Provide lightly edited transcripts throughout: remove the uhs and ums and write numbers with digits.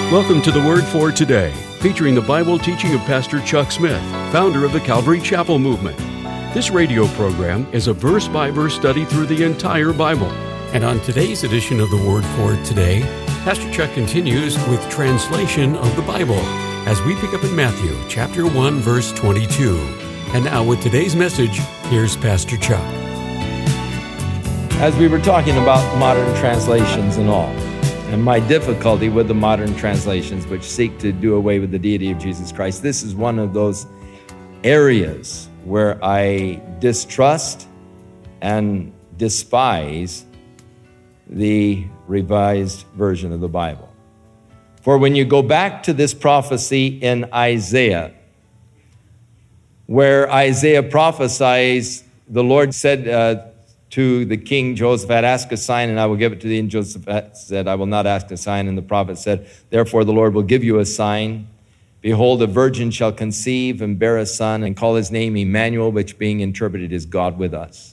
Welcome to the Word for Today, featuring the Bible teaching of Pastor Chuck Smith, founder of the Calvary Chapel Movement. This radio program is a verse-by-verse study through the entire Bible. And on today's edition of the Word for Today, Pastor Chuck continues with translation of the Bible as we pick up in Matthew chapter 1, verse 22. And now with today's message, here's Pastor Chuck. As we were talking about modern translations and all, and my difficulty with the modern translations which seek to do away with the deity of Jesus Christ, this is one of those areas where I distrust and despise the Revised Version of the Bible. For when you go back to this prophecy in Isaiah, where Isaiah prophesies, the Lord said to the king Jehoshaphat, ask a sign and I will give it to thee. And Jehoshaphat said, I will not ask a sign. And the prophet said, therefore the Lord will give you a sign. Behold, a virgin shall conceive and bear a son and call his name Emmanuel, which being interpreted is God with us.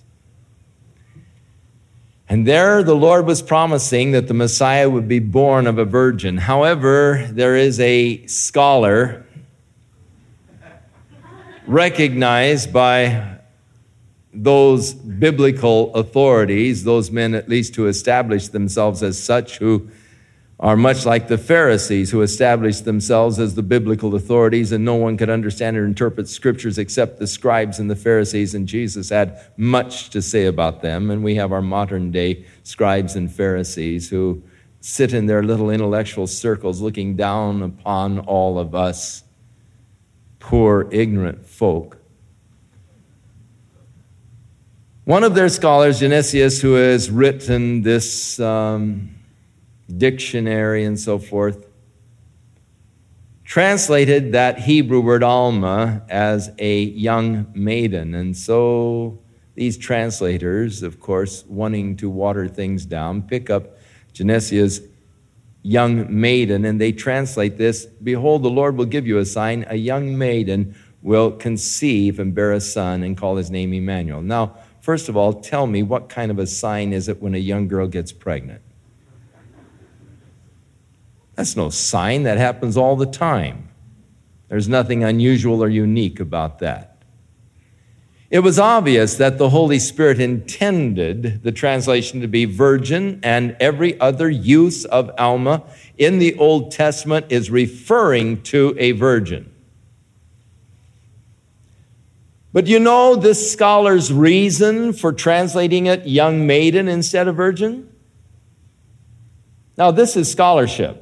And there the Lord was promising that the Messiah would be born of a virgin. However, there is a scholar recognized by those biblical authorities, those men at least who establish themselves as such, who are much like the Pharisees who established themselves as the biblical authorities, and no one could understand or interpret scriptures except the scribes and the Pharisees, and Jesus had much to say about them. And we have our modern day scribes and Pharisees who sit in their little intellectual circles looking down upon all of us poor ignorant folk. One of their scholars, Genesius, who has written this dictionary and so forth, translated that Hebrew word alma as a young maiden. And so these translators, of course, wanting to water things down, pick up Genesius' young maiden, and they translate this, behold, the Lord will give you a sign, a young maiden will conceive and bear a son and call his name Emmanuel. Now, first of all, tell me, what kind of a sign is it when a young girl gets pregnant? That's no sign. That happens all the time. There's nothing unusual or unique about that. It was obvious that the Holy Spirit intended the translation to be virgin, and every other use of Alma in the Old Testament is referring to a virgin. But you know this scholar's reason for translating it young maiden instead of virgin? Now, this is scholarship.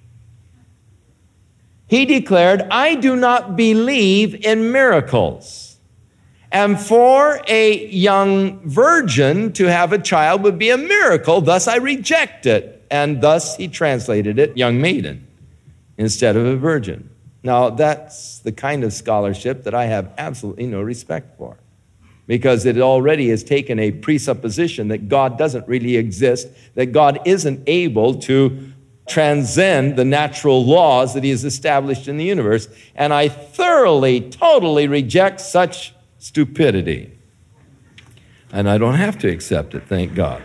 He declared, I do not believe in miracles. And for a young virgin to have a child would be a miracle, thus I reject it. And thus he translated it young maiden instead of a virgin. Now, that's the kind of scholarship that I have absolutely no respect for, because it already has taken a presupposition that God doesn't really exist, that God isn't able to transcend the natural laws that he has established in the universe. And I thoroughly, totally reject such stupidity. And I don't have to accept it, thank God.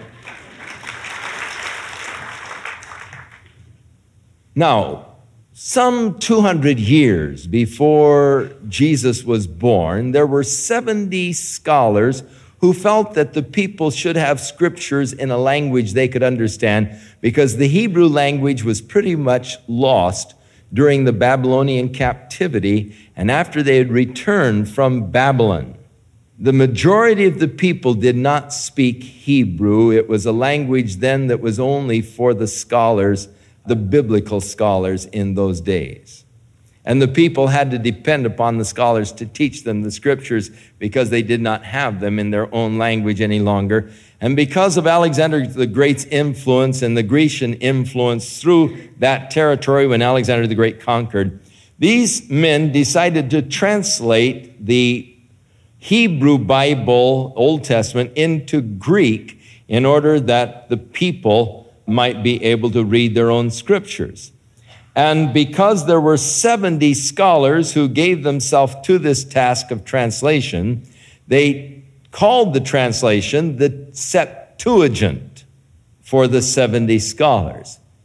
Now, some 200 years before Jesus was born, there were 70 scholars who felt that the people should have scriptures in a language they could understand, because the Hebrew language was pretty much lost during the Babylonian captivity and after they had returned from Babylon. The majority of the people did not speak Hebrew. It was a language then that was only for the scholars, the biblical scholars in those days. And the people had to depend upon the scholars to teach them the scriptures because they did not have them in their own language any longer. And because of Alexander the Great's influence and the Grecian influence through that territory when Alexander the Great conquered, these men decided to translate the Hebrew Bible, Old Testament, into Greek in order that the people might be able to read their own scriptures. And because there were 70 scholars who gave themselves to this task of translation, they called the translation the Septuagint for the 70 scholars.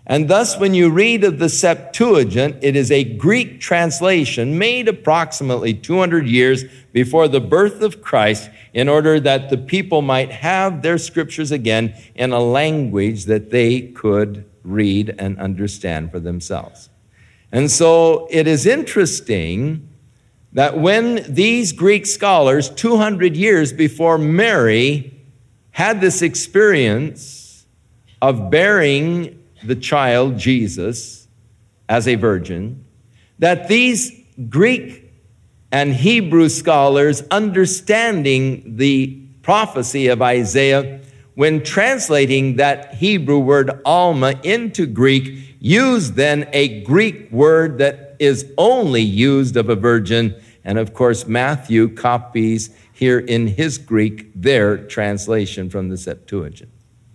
And thus, when you read of the Septuagint, it is a Greek translation made approximately 200 years before the birth of Christ in order that the people might have their scriptures again in a language that they could read and understand for themselves. And so it is interesting that when these Greek scholars, 200 years before Mary, had this experience of bearing the child Jesus as a virgin, that these Greek and Hebrew scholars, understanding the prophecy of Isaiah, when translating that Hebrew word Alma into Greek, used then a Greek word that is only used of a virgin. And of course, Matthew copies here in his Greek their translation from the Septuagint.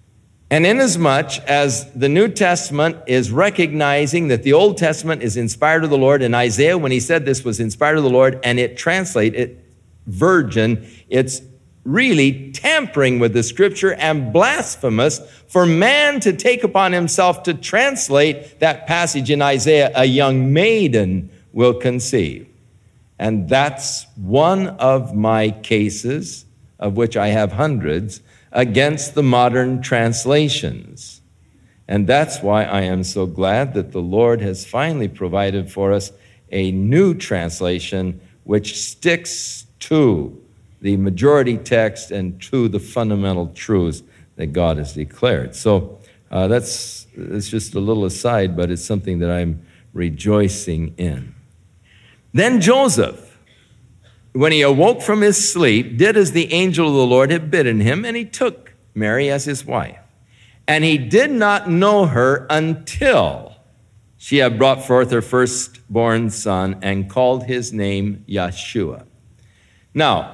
And inasmuch as the New Testament is recognizing that the Old Testament is inspired of the Lord, and Isaiah, when he said this was inspired of the Lord, and it translated virgin, it's really tampering with the scripture and blasphemous for man to take upon himself to translate that passage in Isaiah, a young maiden will conceive. And that's one of my cases, of which I have hundreds, against the modern translations. And that's why I am so glad that the Lord has finally provided for us a new translation which sticks to the majority text and to the fundamental truths that God has declared. So that's just a little aside, but it's something that I'm rejoicing in. Then Joseph, when he awoke from his sleep, did as the angel of the Lord had bidden him, and he took Mary as his wife. And he did not know her until she had brought forth her firstborn son and called his name Yeshua. Now,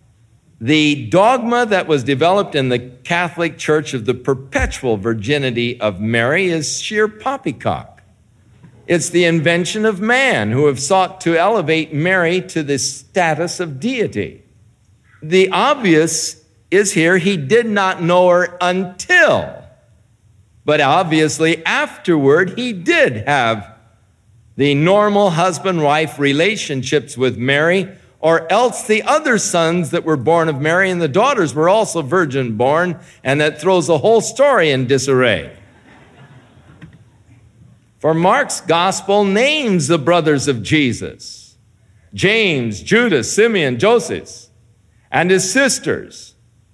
the dogma that was developed in the Catholic Church of the perpetual virginity of Mary is sheer poppycock. It's the invention of man who have sought to elevate Mary to the status of deity. The obvious is here, he did not know her until, but obviously afterward he did have the normal husband-wife relationships with Mary, or else the other sons that were born of Mary and the daughters were also virgin born, and that throws the whole story in disarray. For Mark's gospel names the brothers of Jesus, James, Judas, Simeon, Joseph, and his sisters.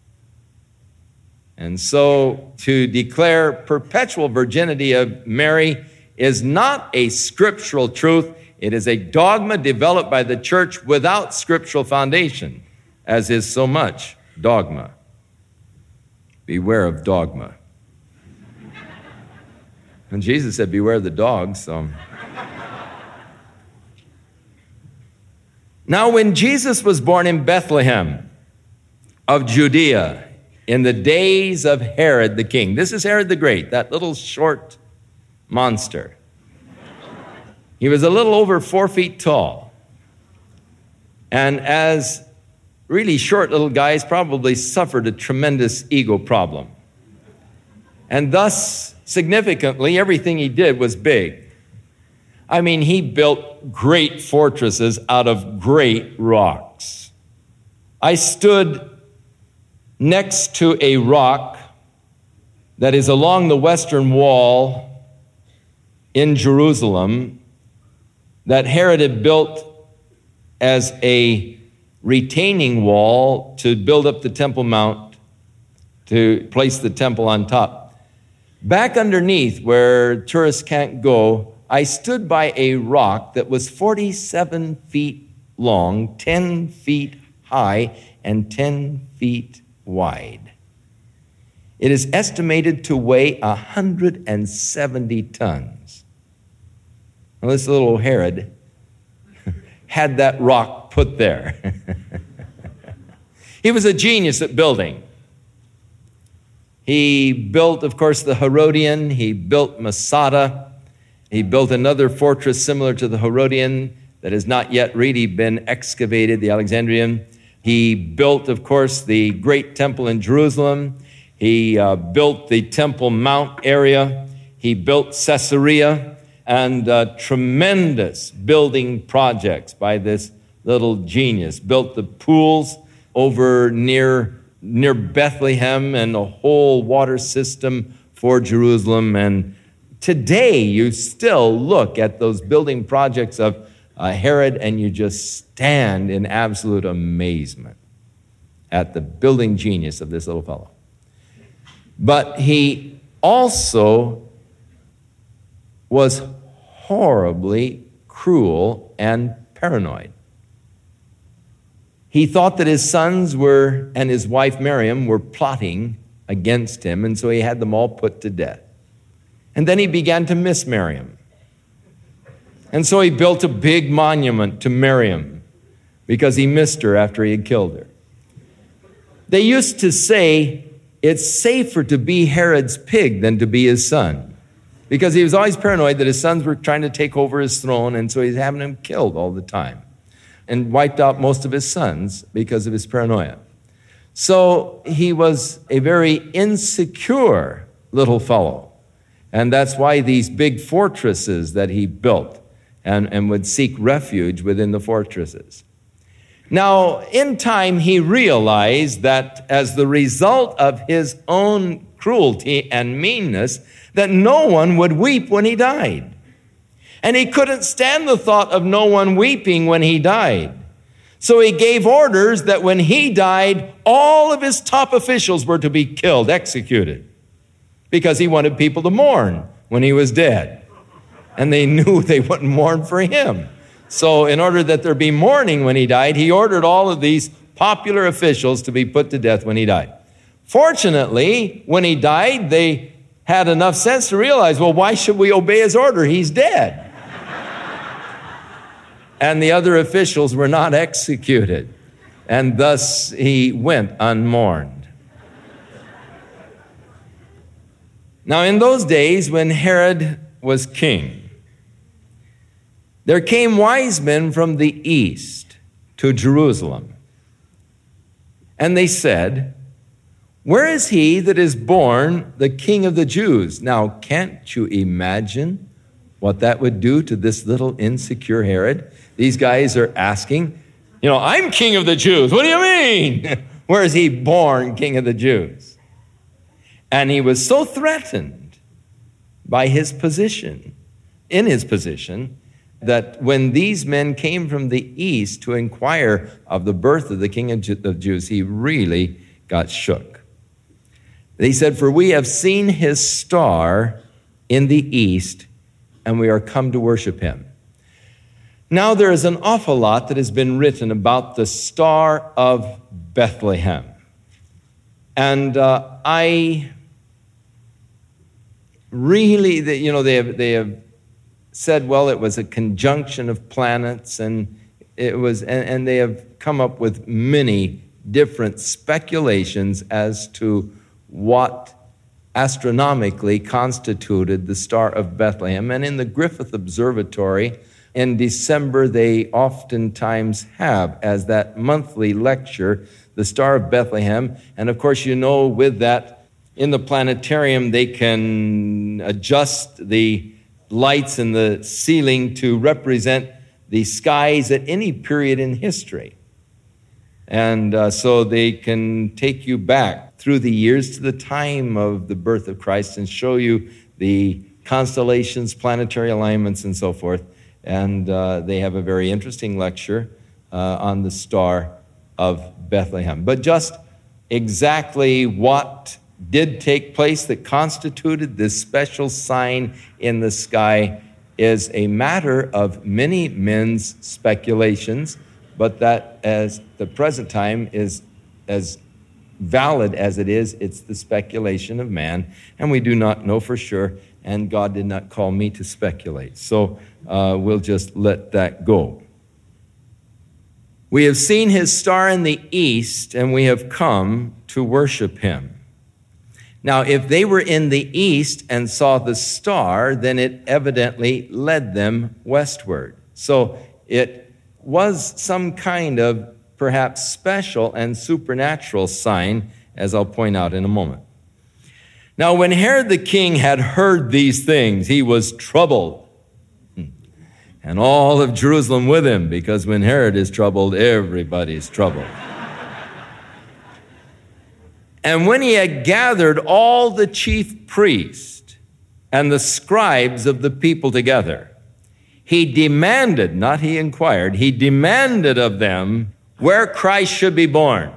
And so to declare perpetual virginity of Mary is not a scriptural truth. It is a dogma developed by the church without scriptural foundation, as is so much dogma. Beware of dogma. And Jesus said, beware the dogs. So. Now, when Jesus was born in Bethlehem of Judea in the days of Herod the king, this is Herod the Great, that little short monster. He was a little over 4 feet tall. And as really short little guys, probably suffered a tremendous ego problem. And thus, significantly, everything he did was big. I mean, he built great fortresses out of great rocks. I stood next to a rock that is along the western wall in Jerusalem that Herod had built as a retaining wall to build up the Temple Mount, to place the temple on top. Back underneath, where tourists can't go, I stood by a rock that was 47 feet long, 10 feet high, and 10 feet wide. It is estimated to weigh 170 tons. Well, this little Herod had that rock put there. He was a genius at building. He built, of course, the Herodian. He built Masada. He built another fortress similar to the Herodian that has not yet really been excavated, the Alexandrian. He built, of course, the great temple in Jerusalem. He built the Temple Mount area. he built Caesarea, and tremendous building projects by this little genius. Built the pools over near Bethlehem and a whole water system for Jerusalem. And today you still look at those building projects of Herod and you just stand in absolute amazement at the building genius of this little fellow. But he also was horribly cruel and paranoid. He thought that his sons and his wife Miriam were plotting against him, and so he had them all put to death. And then he began to miss Miriam. And so he built a big monument to Miriam because he missed her after he had killed her. They used to say it's safer to be Herod's pig than to be his son, because he was always paranoid that his sons were trying to take over his throne, and so he's having them killed all the time and wiped out most of his sons because of his paranoia. So he was a very insecure little fellow, and that's why these big fortresses that he built and would seek refuge within the fortresses. Now, in time, he realized that as the result of his own cruelty and meanness, that no one would weep when he died. And he couldn't stand the thought of no one weeping when he died. So he gave orders that when he died, all of his top officials were to be killed, executed, because he wanted people to mourn when he was dead. And they knew they wouldn't mourn for him. So in order that there be mourning when he died, he ordered all of these popular officials to be put to death when he died. Fortunately, when he died, they had enough sense to realize, well, why should we obey his order? He's dead. And the other officials were not executed. And thus he went unmourned. Now, in those days when Herod was king, there came wise men from the east to Jerusalem. And they said, "Where is he that is born the King of the Jews?" Now, can't you imagine what that would do to this little insecure Herod? These guys are asking, I'm King of the Jews. What do you mean? Where is he born King of the Jews? And he was so threatened by his position, that when these men came from the east to inquire of the birth of the King of the Jews, he really got shook. They said, "For we have seen his star in the east, and we are come to worship him." Now there is an awful lot that has been written about the Star of Bethlehem. And I really, they have said, well, it was a conjunction of planets, and they have come up with many different speculations as to what astronomically constituted the Star of Bethlehem. And in the Griffith Observatory, in December, they oftentimes have as that monthly lecture, the Star of Bethlehem. And of course, with that, in the planetarium, they can adjust the lights in the ceiling to represent the skies at any period in history. And so they can take you back through the years to the time of the birth of Christ and show you the constellations, planetary alignments, and so forth. And they have a very interesting lecture on the Star of Bethlehem. But just exactly what did take place that constituted this special sign in the sky is a matter of many men's speculations, but that as the present time is as valid as it is, it's the speculation of man, and we do not know for sure, and God did not call me to speculate. So we'll just let that go. We have seen his star in the east, and we have come to worship him. Now, if they were in the east and saw the star, then it evidently led them westward. So it was some kind of perhaps special and supernatural sign, as I'll point out in a moment. Now, when Herod the king had heard these things, he was troubled, and all of Jerusalem with him, because when Herod is troubled, everybody's troubled. And when he had gathered all the chief priests and the scribes of the people together, he demanded, not he inquired, he demanded of them where Christ should be born.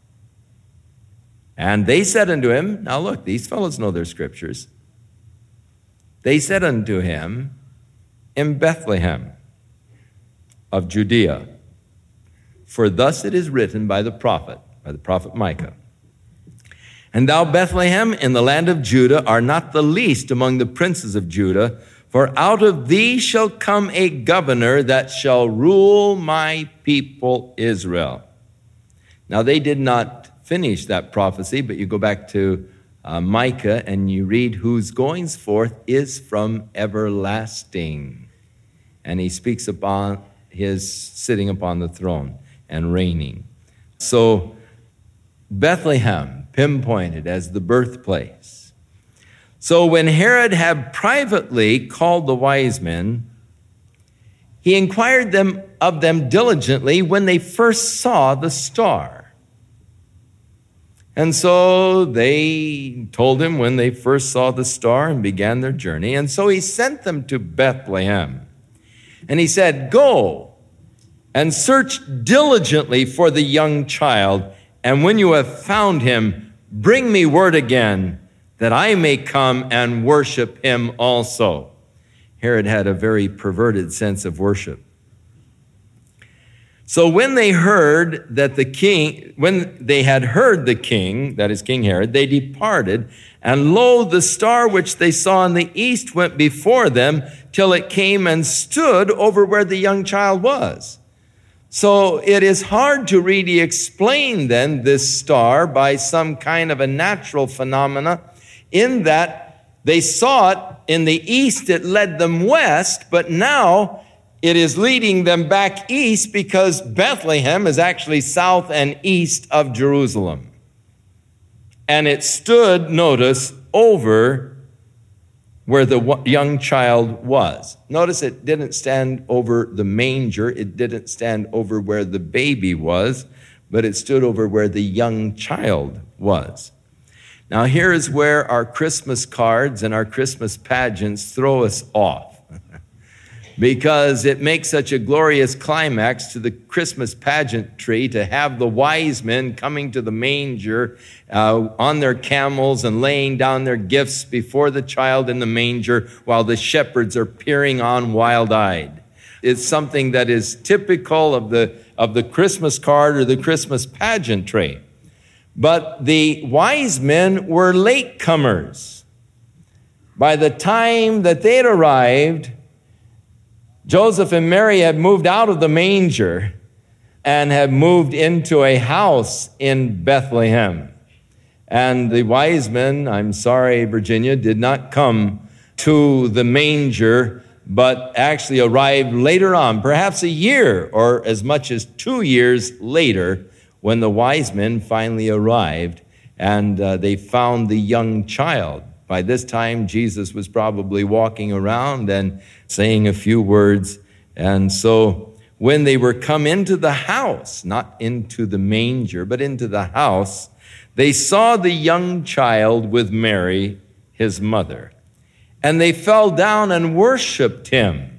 And they said unto him, now look, these fellows know their scriptures. They said unto him, in Bethlehem of Judea, for thus it is written by the prophet Micah. And thou, Bethlehem, in the land of Judah, art not the least among the princes of Judah, for out of thee shall come a governor that shall rule my people Israel. Now, they did not finish that prophecy, but you go back to Micah and you read, whose goings forth is from everlasting. And he speaks upon his sitting upon the throne and reigning. So, Bethlehem, pinpointed as the birthplace. So when Herod had privately called the wise men, he inquired of them diligently when they first saw the star. And so they told him when they first saw the star and began their journey. And so he sent them to Bethlehem. And he said, go and search diligently for the young child, and when you have found him, bring me word again, that I may come and worship him also. Herod had a very perverted sense of worship. So when they had heard the king, that is King Herod, they departed, and lo, the star which they saw in the east went before them till it came and stood over where the young child was. So it is hard to really explain then this star by some kind of a natural phenomena, in that they saw it in the east, it led them west, but now it is leading them back east because Bethlehem is actually south and east of Jerusalem. And it stood, notice, over where the young child was. Notice it didn't stand over the manger. It didn't stand over where the baby was, but it stood over where the young child was. Now, here is where our Christmas cards and our Christmas pageants throw us off. Because it makes such a glorious climax to the Christmas pageantry to have the wise men coming to the manger on their camels and laying down their gifts before the child in the manger while the shepherds are peering on wild-eyed. It's something that is typical of the Christmas card or the Christmas pageantry. But the wise men were latecomers. By the time that they had arrived, Joseph and Mary had moved out of the manger and had moved into a house in Bethlehem. And the wise men, I'm sorry, Virginia, did not come to the manger, but actually arrived later on, perhaps a year or as much as 2 years later, when the wise men finally arrived and they found the young child. By this time, Jesus was probably walking around and saying a few words. And so when they were come into the house, not into the manger, but into the house, they saw the young child with Mary, his mother. And they fell down and worshiped him.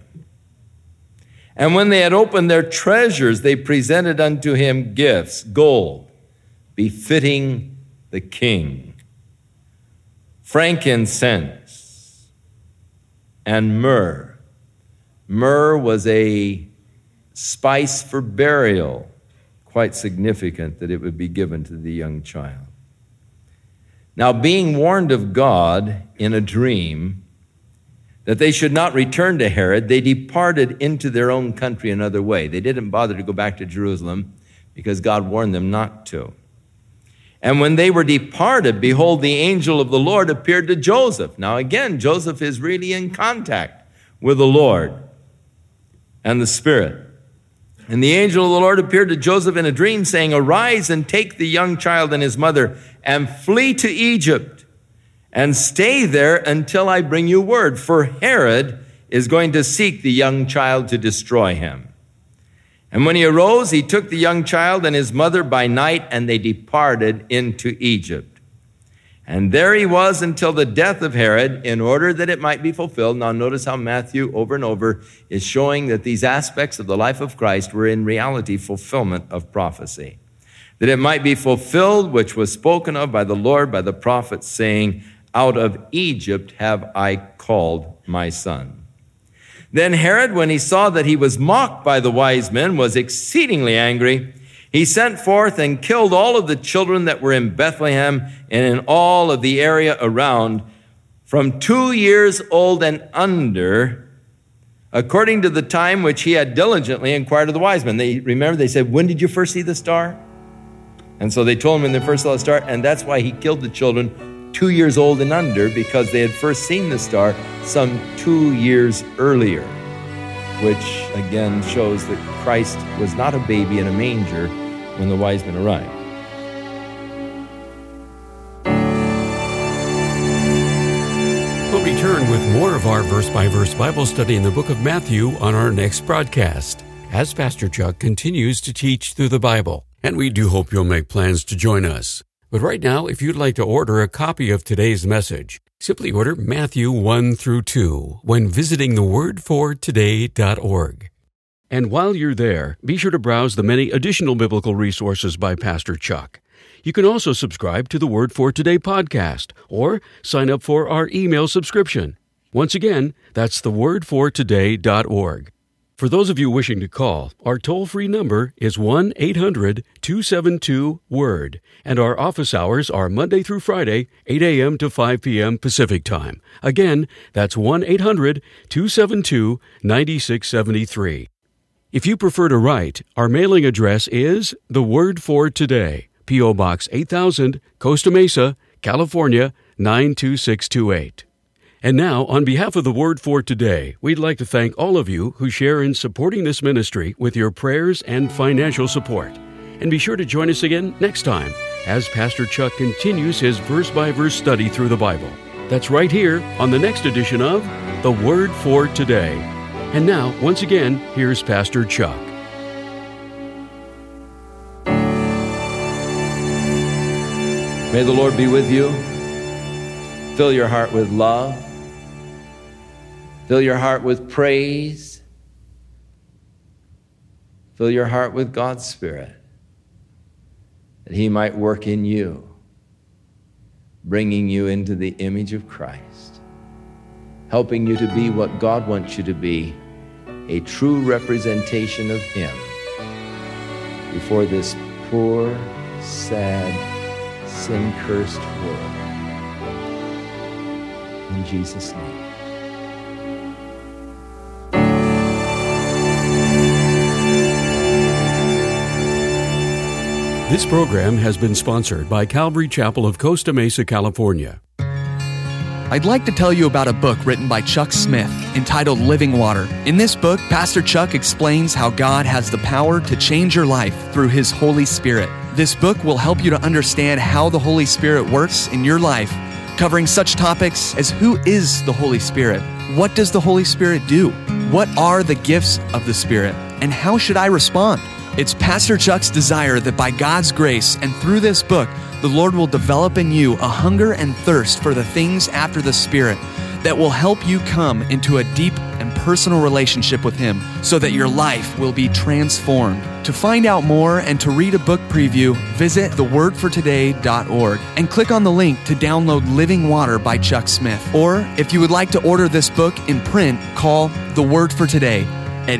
And when they had opened their treasures, they presented unto him gifts, gold, befitting the king, frankincense, and myrrh. Myrrh was a spice for burial, quite significant that it would be given to the young child. Now, being warned of God in a dream that they should not return to Herod, they departed into their own country another way. They didn't bother to go back to Jerusalem because God warned them not to. And when they were departed, behold, the angel of the Lord appeared to Joseph. Now again, Joseph is really in contact with the Lord and the Spirit. And the angel of the Lord appeared to Joseph in a dream, saying, arise and take the young child and his mother and flee to Egypt and stay there until I bring you word, for Herod is going to seek the young child to destroy him." And when he arose, he took the young child and his mother by night, and they departed into Egypt. And there he was until the death of Herod, in order that it might be fulfilled. Now notice how Matthew over and over is showing that these aspects of the life of Christ were in reality fulfillment of prophecy. That it might be fulfilled, which was spoken of by the Lord, by the prophet, saying, "Out of Egypt have I called my son." Then Herod, when he saw that he was mocked by the wise men, was exceedingly angry. He sent forth and killed all of the children that were in Bethlehem and in all of the area around, from 2 years old and under, according to the time which he had diligently inquired of the wise men. They said, "When did you first see the star?" And so they told him when they first saw the star, and that's why he killed the children 2 years old and under, because they had first seen the star some 2 years earlier, which again shows that Christ was not a baby in a manger when the wise men arrived. We'll return with more of our verse-by-verse Bible study in the book of Matthew on our next broadcast, as Pastor Chuck continues to teach through the Bible. And we do hope you'll make plans to join us. But right now, if you'd like to order a copy of today's message, simply order Matthew 1 through 2 when visiting thewordfortoday.org. And while you're there, be sure to browse the many additional biblical resources by Pastor Chuck. You can also subscribe to the Word for Today podcast or sign up for our email subscription. Once again, that's thewordfortoday.org. For those of you wishing to call, our toll-free number is 1-800-272-WORD, and our office hours are Monday through Friday, 8 a.m. to 5 p.m. Pacific Time. Again, that's 1-800-272-9673. If you prefer to write, our mailing address is The Word for Today, P.O. Box 8000, Costa Mesa, California, 92628. And now, on behalf of The Word for Today, we'd like to thank all of you who share in supporting this ministry with your prayers and financial support. And be sure to join us again next time as Pastor Chuck continues his verse-by-verse study through the Bible. That's right here on the next edition of The Word for Today. And now, once again, here's Pastor Chuck. May the Lord be with you. Fill your heart with love. Fill your heart with praise. Fill your heart with God's Spirit, that He might work in you, bringing you into the image of Christ, helping you to be what God wants you to be, a true representation of Him before this poor, sad, sin-cursed world. In Jesus' name. This program has been sponsored by Calvary Chapel of Costa Mesa, California. I'd like to tell you about a book written by Chuck Smith entitled Living Water. In this book, Pastor Chuck explains how God has the power to change your life through His Holy Spirit. This book will help you to understand how the Holy Spirit works in your life, covering such topics as who is the Holy Spirit? What does the Holy Spirit do? What are the gifts of the Spirit? And how should I respond? It's Pastor Chuck's desire that by God's grace and through this book, the Lord will develop in you a hunger and thirst for the things after the Spirit that will help you come into a deep and personal relationship with Him so that your life will be transformed. To find out more and to read a book preview, visit thewordfortoday.org and click on the link to download Living Water by Chuck Smith. Or if you would like to order this book in print, call The Word for Today at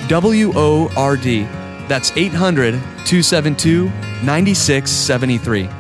800-272-WORD. That's 800-272-9673.